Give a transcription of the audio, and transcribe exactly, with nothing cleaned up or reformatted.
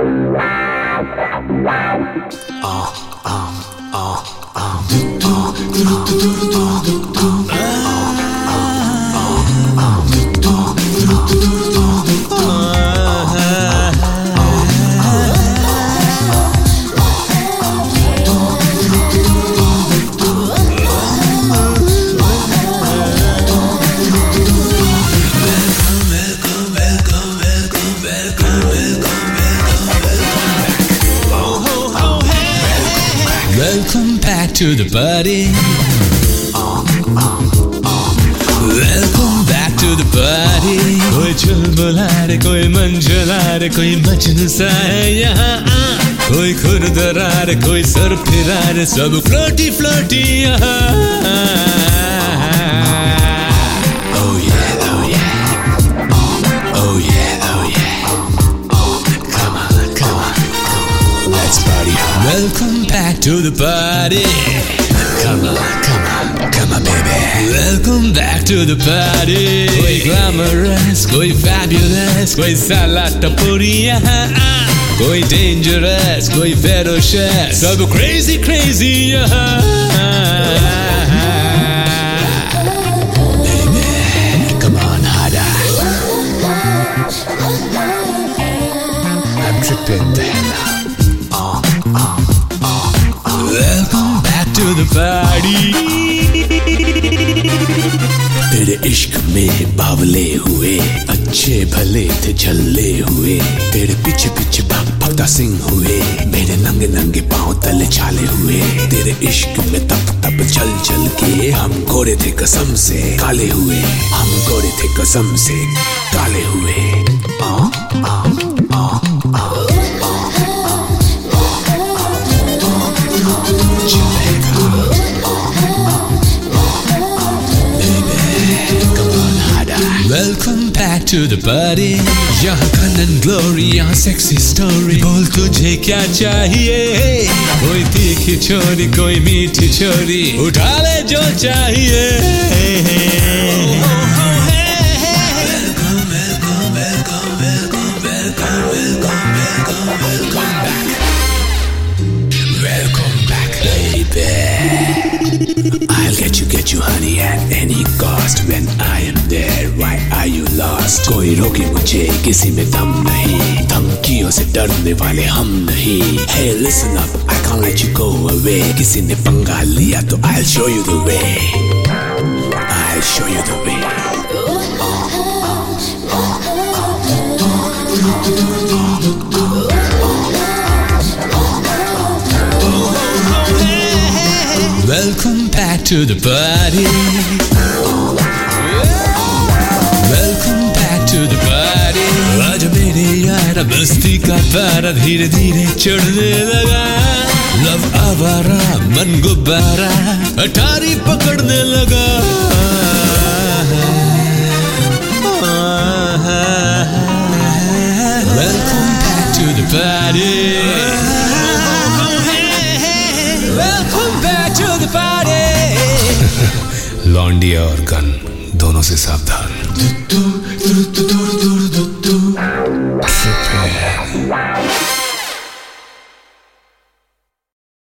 Welcome back to the party. Welcome back to the party. कोई चुलबुला रे, कोई मंजुला रे, कोई मजनू सा है यहाँ. कोई खुरदरा रे, कोई सर फिरा रे, सब फ्लोटी फ्लोटी यहाँ. Oh yeah, oh yeah, oh yeah, oh yeah. Come on, come on, let's party hard. Welcome back to the party. Come on, come on, come on, baby. Welcome back to the party. कोई glamorous, कोई fabulous, कोई salata puri यहाँ. कोई dangerous, कोई ferocious, सब crazy crazy यहाँ. Baby, come on harder. I'm tripping the hell out. Welcome back to the party. तेरे इश्क में बावले हुए, अच्छे भले थे झल्ले हुए. तेरे पीछे पीछे भाग भगता सिंह हुए, मेरे नंगे नंगे पाँव तले छाले हुए. तेरे इश्क में तप तप चल चल के हम गोरे थे कसम से काले हुए. हम गोरे थे कसम से काले हुए. आ, आ, आ, आ. Welcome back to the party. यहाँ fun and glory, यहाँ sexy story. बोल तुझे क्या चाहिए? कोई तीखी छोरी, कोई मीठी छोरी, उठा ले जो चाहिए. Welcome, welcome, welcome, welcome, welcome, welcome, welcome, welcome back. Welcome back, baby. I'll get you, get you, honey, at any cost. When I am there, why are you lost? कोई रोके मुझे, किसी में दम नहीं. धमकियों से डरने वाले हम नहीं. Hey, listen up, I can't let you go away. किसी ने पंगा लिया तो I'll show you the way. I'll show you the way. Welcome back to the party. Welcome back to the party. आज मेरे यार बस्ती का पारा धीरे धीरे चढ़ने लगा. लव आवारा मन गुब्बारा अटारी पकड़ने लगा. Welcome back to the party. Welcome back to the party. लौंडिया और गन दोनों से सावधान.